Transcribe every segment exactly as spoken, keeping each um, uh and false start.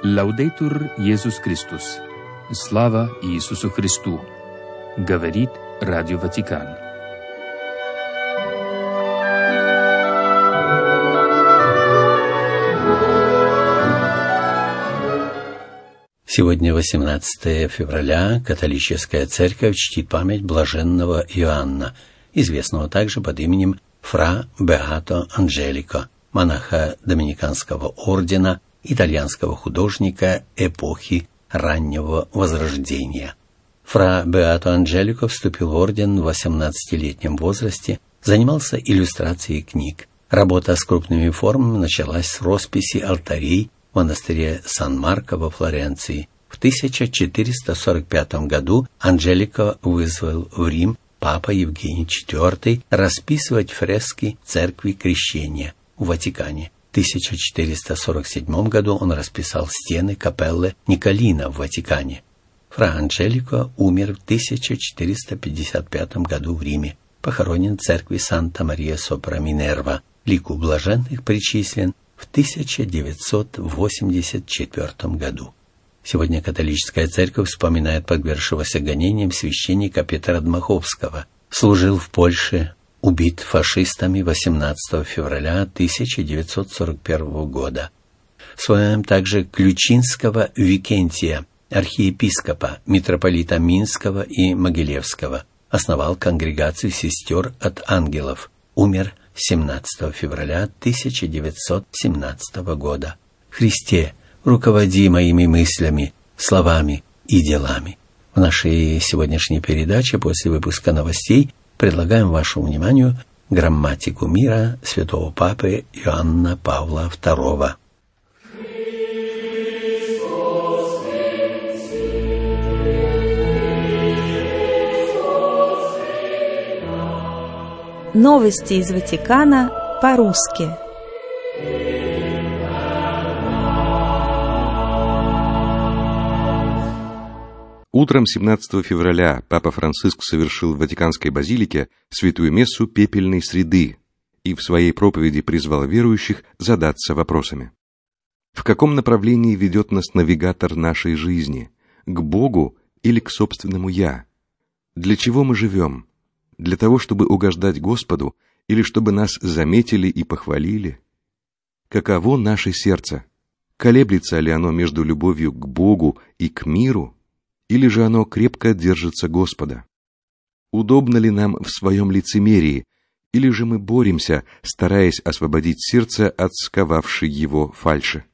Лаудейтур Иисус Христос. Слава Иисусу Христу. Говорит Радио Ватикан. Сегодня, восемнадцатое февраля, католическая церковь чтит память блаженного Иоанна, известного также под именем Фра Беато Анджелико, монаха Доминиканского ордена, итальянского художника эпохи раннего Возрождения. Фра Беато Анджелико вступил в орден в восемнадцатилетнем возрасте, занимался иллюстрацией книг. Работа с крупными формами началась с росписи алтарей в монастыре Сан-Марко во Флоренции. В тысяча четыреста сорок пятом году Анджелико вызвал в Рим папа Евгений четвёртый расписывать фрески Церкви Крещения в Ватикане. В тысяча четыреста сорок седьмом году он расписал стены капеллы Николина в Ватикане. Фра Анджелико умер в тысяча четыреста пятьдесят пятом году в Риме, похоронен в церкви Санта-Мария-Сопра-Минерва, лику блаженных причислен в тысяча девятьсот восемьдесят четвёртом году. Сегодня католическая церковь вспоминает подвергшегося гонениям священника Петра Дмаховского. Служил в Польше, убит фашистами восемнадцатого февраля тысяча девятьсот сорок первого года. Вспоминаем также Ключинского Викентия, архиепископа, митрополита Минского и Могилевского. Основал конгрегацию сестер от ангелов. Умер семнадцатого февраля тысяча девятьсот семнадцатого года. Христе, руководи моими мыслями, словами и делами. В нашей сегодняшней передаче после выпуска новостей предлагаем вашему вниманию грамматику мира святого Папы Иоанна Павла второго. Новости из Ватикана по-русски. Утром семнадцатого февраля Папа Франциск совершил в Ватиканской базилике святую мессу пепельной среды и в своей проповеди призвал верующих задаться вопросами. В каком направлении ведет нас навигатор нашей жизни? К Богу или к собственному «я»? Для чего мы живем? Для того, чтобы угождать Господу или чтобы нас заметили и похвалили? Каково наше сердце? Колеблется ли оно между любовью к Богу и к миру? Или же оно крепко держится Господа? Удобно ли нам в своем лицемерии, или же мы боремся, стараясь освободить сердце от сковавшей его фальши?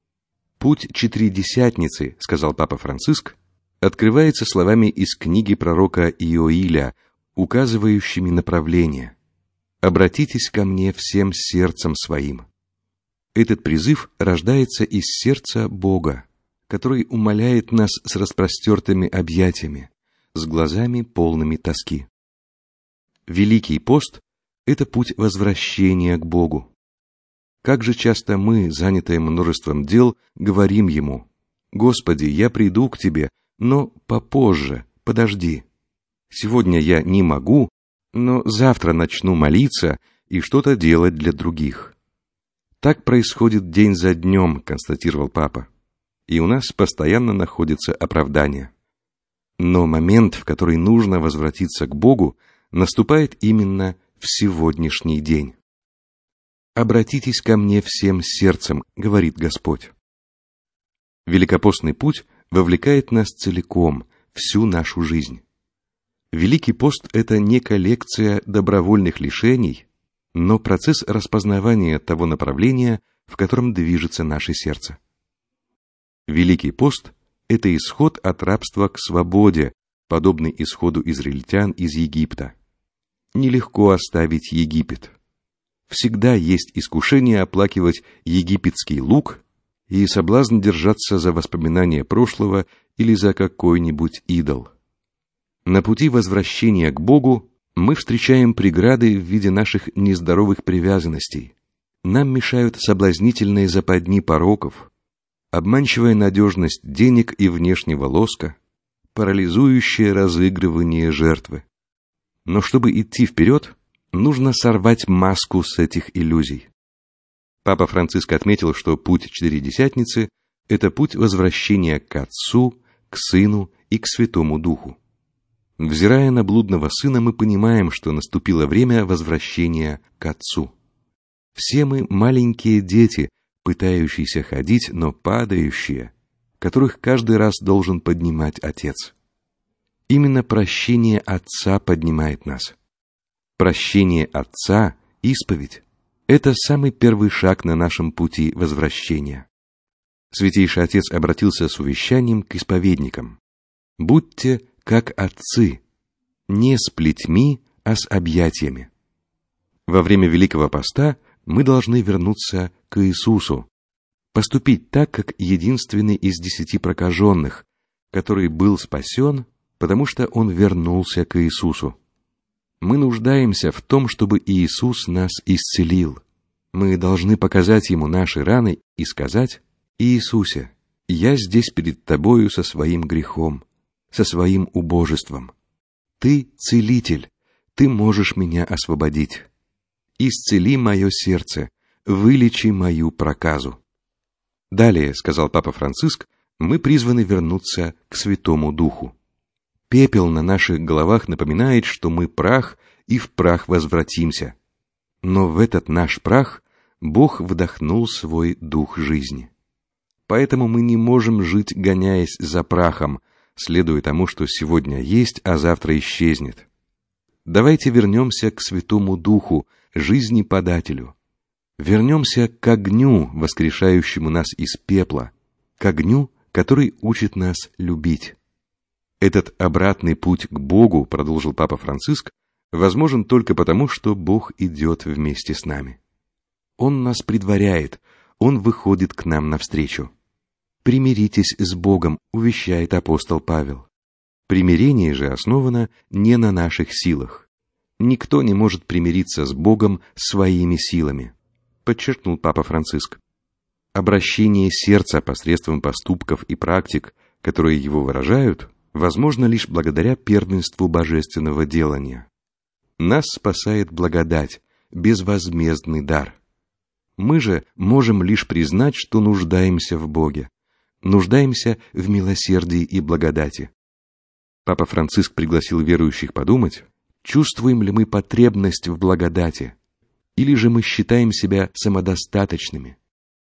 «Путь Четыредесятницы», — сказал Папа Франциск, открывается словами из книги пророка Иоиля, указывающими направление. «Обратитесь ко мне всем сердцем своим». Этот призыв рождается из сердца Бога, который умоляет нас с распростертыми объятиями, с глазами полными тоски. Великий пост — это путь возвращения к Богу. Как же часто мы, занятые множеством дел, говорим Ему: «Господи, я приду к Тебе, но попозже, подожди. Сегодня я не могу, но завтра начну молиться и что-то делать для других». Так происходит день за днем, констатировал Папа. И у нас постоянно находится оправдание. Но момент, в который нужно возвратиться к Богу, наступает именно в сегодняшний день. «Обратитесь ко мне всем сердцем», — говорит Господь. Великопостный путь вовлекает нас целиком, всю нашу жизнь. Великий пост — это не коллекция добровольных лишений, но процесс распознавания того направления, в котором движется наше сердце. Великий пост — это исход от рабства к свободе, подобный исходу израильтян из Египта. Нелегко оставить Египет. Всегда есть искушение оплакивать египетский лук и соблазн держаться за воспоминания прошлого или за какой-нибудь идол. На пути возвращения к Богу мы встречаем преграды в виде наших нездоровых привязанностей. Нам мешают соблазнительные западни пороков, обманчивая надежность денег и внешнего лоска, парализующее разыгрывание жертвы. Но чтобы идти вперед, нужно сорвать маску с этих иллюзий. Папа Франциск отметил, что путь Четыредесятницы Это путь возвращения к Отцу, к Сыну и к Святому Духу. Взирая на блудного сына, мы понимаем, что наступило время возвращения к Отцу. Все мы маленькие дети, пытающиеся ходить, но падающие, которых каждый раз должен поднимать Отец. Именно прощение Отца поднимает нас. Прощение Отца, исповедь, это самый первый шаг на нашем пути возвращения. Святейший Отец обратился с увещанием к исповедникам. «Будьте как отцы, не с плетьми, а с объятиями». Во время Великого Поста мы должны вернуться к Иисусу, поступить так, как единственный из десяти прокаженных, который был спасен, потому что он вернулся к Иисусу. Мы нуждаемся в том, чтобы Иисус нас исцелил. Мы должны показать Ему наши раны и сказать: «Иисусе, я здесь перед Тобою со своим грехом, со своим убожеством. Ты целитель, Ты можешь меня освободить. Исцели мое сердце, вылечи мою проказу». Далее, сказал Папа Франциск, мы призваны вернуться к Святому Духу. Пепел на наших головах напоминает, что мы прах, и в прах возвратимся. Но в этот наш прах Бог вдохнул свой дух жизни. Поэтому мы не можем жить, гоняясь за прахом, следуя тому, что сегодня есть, а завтра исчезнет. Давайте вернемся к Святому Духу, жизни-подателю. Вернемся к огню, воскрешающему нас из пепла, к огню, который учит нас любить. Этот обратный путь к Богу, продолжил Папа Франциск, возможен только потому, что Бог идет вместе с нами. Он нас предваряет, Он выходит к нам навстречу. «Примиритесь с Богом», увещает апостол Павел. Примирение же основано не на наших силах. Никто не может примириться с Богом своими силами, подчеркнул Папа Франциск. Обращение сердца посредством поступков и практик, которые его выражают, возможно лишь благодаря первенству божественного делания. Нас спасает благодать, безвозмездный дар. Мы же можем лишь признать, что нуждаемся в Боге, нуждаемся в милосердии и благодати. Папа Франциск пригласил верующих подумать, чувствуем ли мы потребность в благодати, или же мы считаем себя самодостаточными.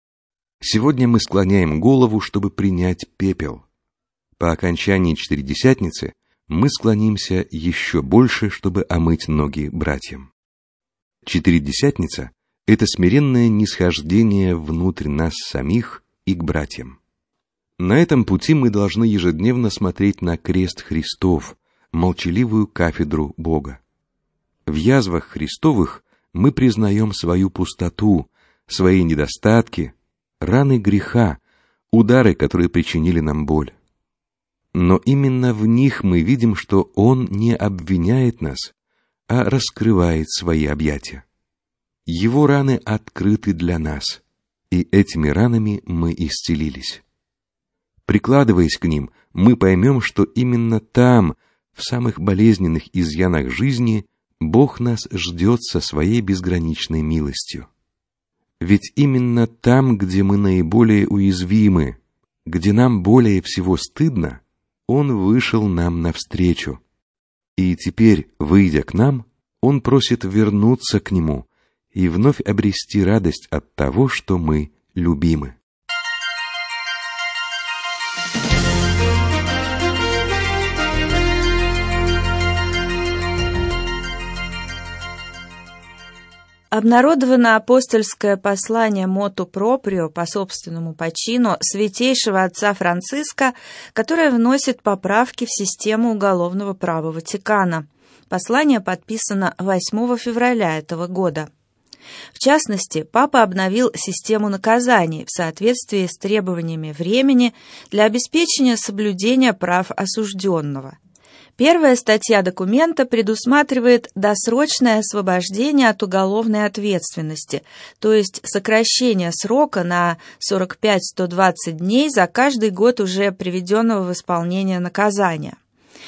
Сегодня мы склоняем голову, чтобы принять пепел. По окончании Четыредесятницы мы склонимся еще больше, чтобы омыть ноги братьям. Четыредесятница – это смиренное нисхождение внутрь нас самих и к братьям. На этом пути мы должны ежедневно смотреть на крест Христов, молчаливую кафедру Бога. В язвах Христовых мы признаем свою пустоту, свои недостатки, раны греха, удары, которые причинили нам боль. Но именно в них мы видим, что Он не обвиняет нас, а раскрывает свои объятия. Его раны открыты для нас, и этими ранами мы исцелились. Прикладываясь к ним, мы поймем, что именно там, в самых болезненных изъянах жизни, Бог нас ждет со своей безграничной милостью. Ведь именно там, где мы наиболее уязвимы, где нам более всего стыдно, Он вышел нам навстречу. И теперь, выйдя к нам, Он просит вернуться к Нему и вновь обрести радость от того, что мы любимы. Обнародовано апостольское послание моту проприо по собственному почину святейшего отца Франциска, которое вносит поправки в систему уголовного права Ватикана. Послание подписано восьмого февраля этого года. В частности, Папа обновил систему наказаний в соответствии с требованиями времени для обеспечения соблюдения прав осужденного. Первая статья документа предусматривает досрочное освобождение от уголовной ответственности, то есть сокращение срока на сорок пять - сто двадцать дней за каждый год уже приведенного в исполнение наказания.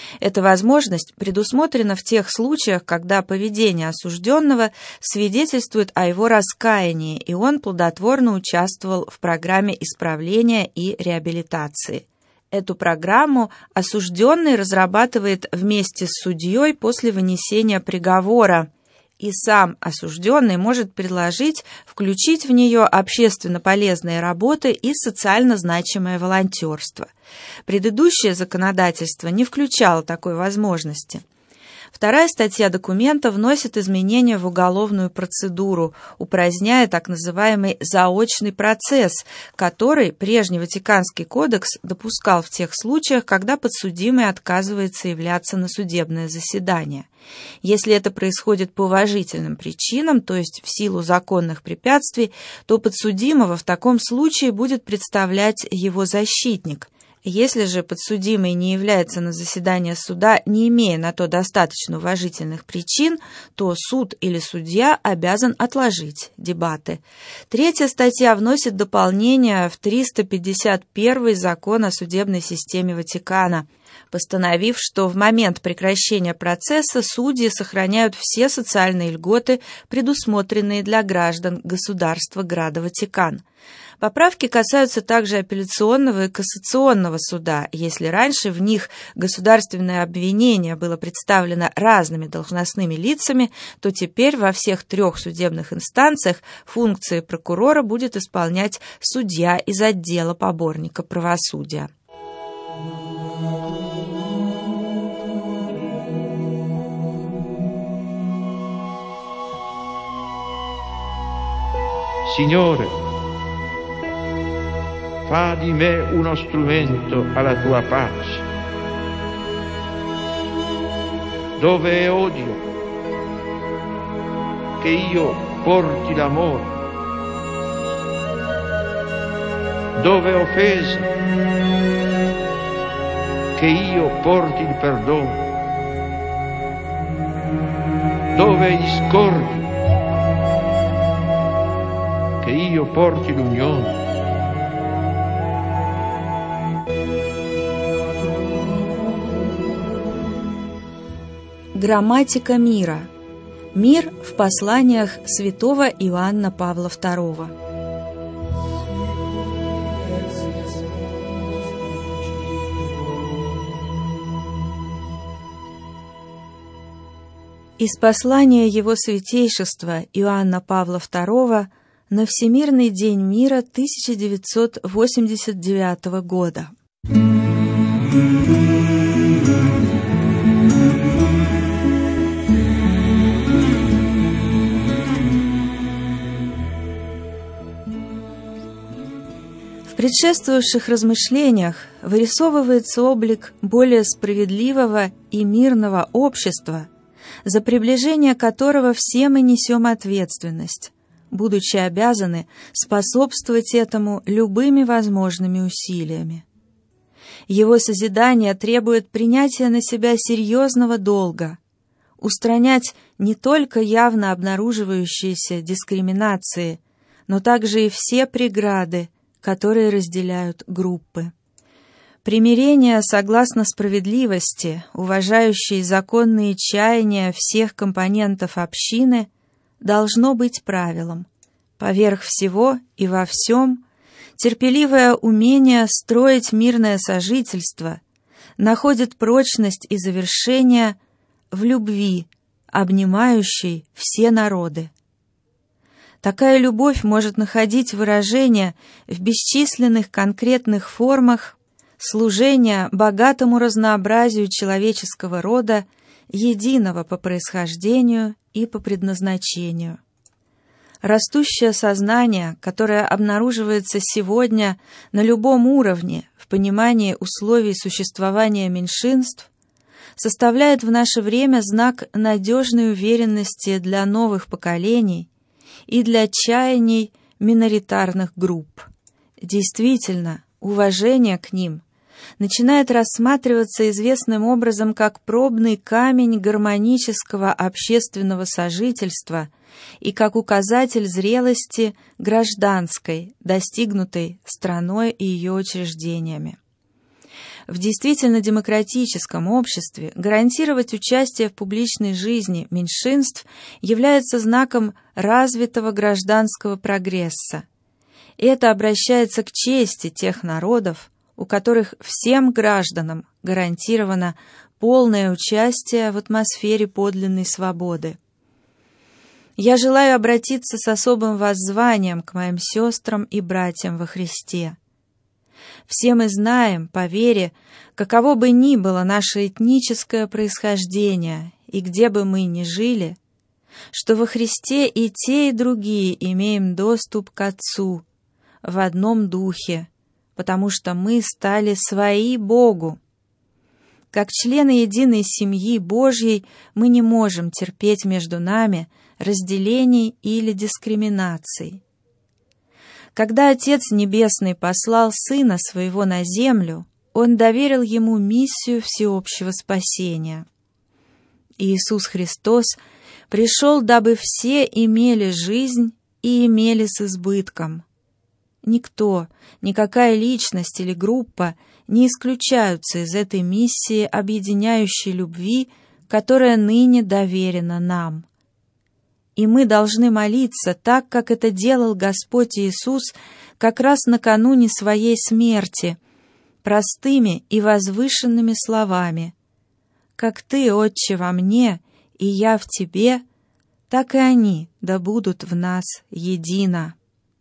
Эта возможность предусмотрена в тех случаях, когда поведение осужденного свидетельствует о его раскаянии, и он плодотворно участвовал в программе исправления и реабилитации. Эту программу осужденный разрабатывает вместе с судьей после вынесения приговора, и сам осужденный может предложить включить в нее общественно полезные работы и социально значимое волонтерство. Предыдущее законодательство не включало такой возможности. Вторая статья документа вносит изменения в уголовную процедуру, упраздняя так называемый заочный процесс, который прежний Ватиканский кодекс допускал в тех случаях, когда подсудимый отказывается являться на судебное заседание. Если это происходит по уважительным причинам, то есть в силу законных препятствий, то подсудимого в таком случае будет представлять его защитник. Если же подсудимый не является на заседание суда, не имея на то достаточно уважительных причин, то суд или судья обязан отложить дебаты. Третья статья вносит дополнение в триста пятьдесят первый закон о судебной системе Ватикана, постановив, что в момент прекращения процесса судьи сохраняют все социальные льготы, предусмотренные для граждан государства Града Ватикан. Поправки касаются также апелляционного и кассационного суда. Если раньше в них государственное обвинение было представлено разными должностными лицами, то теперь во всех трех судебных инстанциях функции прокурора будет исполнять судья из отдела поборника правосудия. Signore, fa di me uno strumento alla tua pace. Dove è odio, che io porti l'amore. Dove è offesa, che io porti il perdono. Dove è discordia, che io porti l'unione. Грамматика мира. Мир в посланиях святого Иоанна Павла второго. Из послания его святейшества Иоанна Павла второго на Всемирный день мира тысяча девятьсот восемьдесят девятого года. В предшествующих размышлениях вырисовывается облик более справедливого и мирного общества, за приближение которого все мы несем ответственность, будучи обязаны способствовать этому любыми возможными усилиями. Его созидание требует принятия на себя серьезного долга, устранять не только явно обнаруживающиеся дискриминации, но также и все преграды, которые разделяют группы. Примирение согласно справедливости, уважающей законные чаяния всех компонентов общины, должно быть правилом. Поверх всего и во всем терпеливое умение строить мирное сожительство находит прочность и завершение в любви, обнимающей все народы. Такая любовь может находить выражение в бесчисленных конкретных формах служения богатому разнообразию человеческого рода, единого по происхождению и по предназначению. Растущее сознание, которое обнаруживается сегодня на любом уровне в понимании условий существования меньшинств, составляет в наше время знак надежной уверенности для новых поколений и для чаяний миноритарных групп. Действительно, уважение к ним начинает рассматриваться известным образом как пробный камень гармонического общественного сожительства и как указатель зрелости гражданской, достигнутой страной и ее учреждениями. В действительно демократическом обществе гарантировать участие в публичной жизни меньшинств является знаком развитого гражданского прогресса. Это обращается к чести тех народов, у которых всем гражданам гарантировано полное участие в атмосфере подлинной свободы. Я желаю обратиться с особым воззванием к моим сестрам и братьям во Христе. Все мы знаем, по вере, каково бы ни было наше этническое происхождение и где бы мы ни жили, что во Христе и те, и другие имеем доступ к Отцу в одном духе, потому что мы стали свои Богу. Как члены единой семьи Божьей мы не можем терпеть между нами разделений или дискриминаций. Когда Отец Небесный послал Сына Своего на землю, Он доверил Ему миссию всеобщего спасения. Иисус Христос пришел, дабы все имели жизнь и имели с избытком. Никто, никакая личность или группа не исключаются из этой миссии объединяющей любви, которая ныне доверена нам. И мы должны молиться так, как это делал Господь Иисус как раз накануне Своей смерти, простыми и возвышенными словами: «Как Ты, Отче, во мне, и я в Тебе, так и они да будут в нас едино».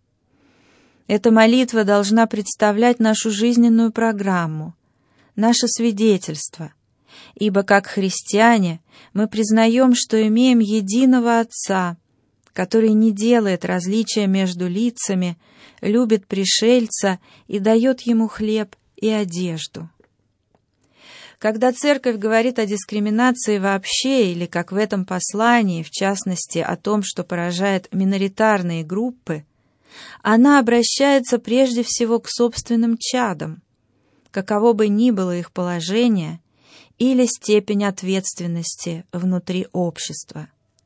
Эта молитва должна представлять нашу жизненную программу, наше свидетельство, ибо как христиане мы признаем, что имеем единого Отца, который не делает различия между лицами, любит пришельца и дает ему хлеб и одежду. Когда Церковь говорит о дискриминации вообще, или как в этом послании, в частности, о том, что поражает миноритарные группы, она обращается прежде всего к собственным чадам, каково бы ни было их положение или степень ответственности внутри общества.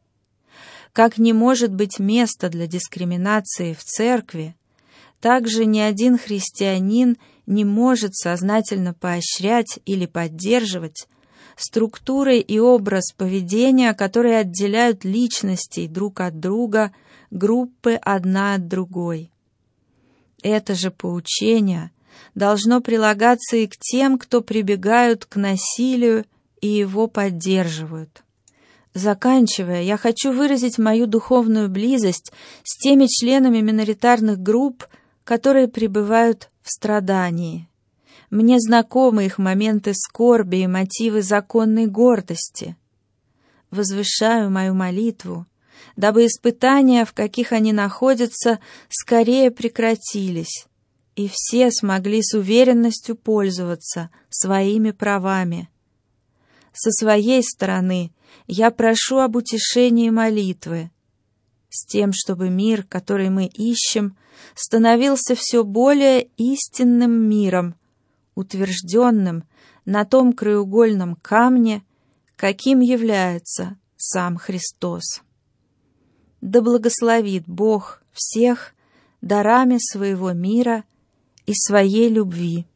Как не может быть места для дискриминации в церкви, так же ни один христианин не может сознательно поощрять или поддерживать структуры и образ поведения, которые отделяют личностей друг от друга, группы одна от другой. Это же поучение должно прилагаться и к тем, кто прибегают к насилию и его поддерживают. Заканчивая, я хочу выразить мою духовную близость с теми членами миноритарных групп, которые пребывают в страдании. Мне знакомы их моменты скорби и мотивы законной гордости. Возвышаю мою молитву, дабы испытания, в каких они находятся, скорее прекратились, и все смогли с уверенностью пользоваться своими правами. Со своей стороны я прошу об утешении молитвы, с тем, чтобы мир, который мы ищем, становился все более истинным миром, утвержденным на том краеугольном камне, каким является сам Христос. Да благословит Бог всех дарами своего мира и своей любви.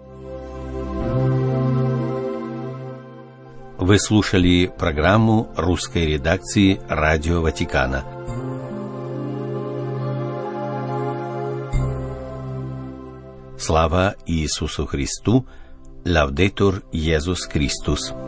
Вы слушали программу русской редакции Радио Ватикана. Слава Иисусу Христу! Лаудетур Иисус Христос!